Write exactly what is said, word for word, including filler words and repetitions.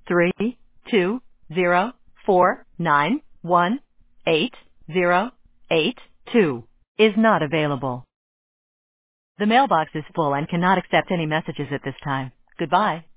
three two zero four nine one eight zero eight two is not available. The mailbox is full and cannot accept any messages at this time. Goodbye.